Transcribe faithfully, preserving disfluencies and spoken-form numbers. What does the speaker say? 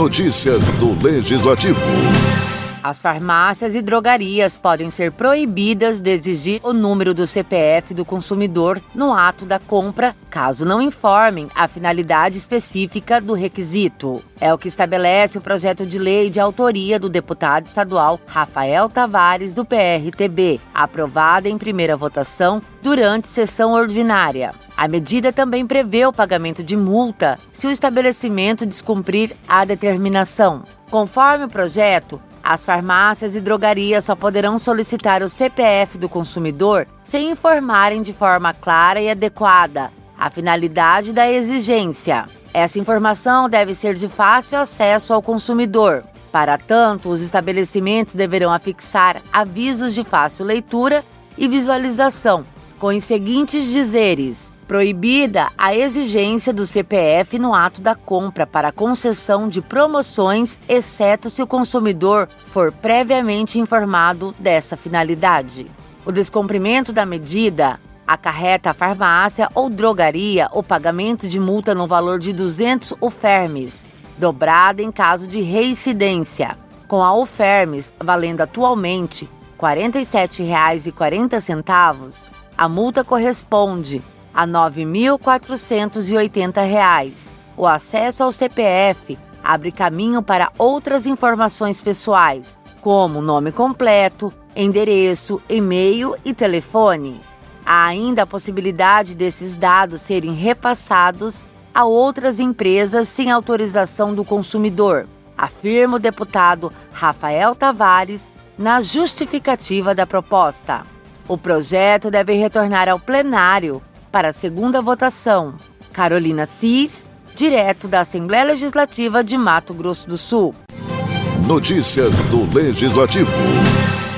Notícias do Legislativo. As farmácias e drogarias podem ser proibidas de exigir o número do C P F do consumidor no ato da compra, caso não informem a finalidade específica do requisito. É o que estabelece o projeto de lei de autoria do deputado estadual Rafael Tavares, do P R T B, aprovada em primeira votação durante sessão ordinária. A medida também prevê o pagamento de multa se o estabelecimento descumprir a determinação. Conforme o projeto, as farmácias e drogarias só poderão solicitar o C P F do consumidor sem informarem de forma clara e adequada a finalidade da exigência. Essa informação deve ser de fácil acesso ao consumidor. Para tanto, os estabelecimentos deverão afixar avisos de fácil leitura e visualização, com os seguintes dizeres: proibida a exigência do C P F no ato da compra para concessão de promoções, exceto se o consumidor for previamente informado dessa finalidade. O descumprimento da medida acarreta à farmácia ou drogaria o pagamento de multa no valor de duzentos UFERMs, dobrada em caso de reincidência, com a UFERMs valendo atualmente quarenta e sete reais e quarenta centavos, a multa corresponde a nove mil quatrocentos e oitenta reais. O acesso ao C P F abre caminho para outras informações pessoais, como nome completo, endereço, e-mail e telefone. Há ainda a possibilidade desses dados serem repassados a outras empresas sem autorização do consumidor, afirma o deputado Rafael Tavares na justificativa da proposta. O projeto deve retornar ao plenário para a segunda votação. Carolina Cis, direto da Assembleia Legislativa de Mato Grosso do Sul. Notícias do Legislativo.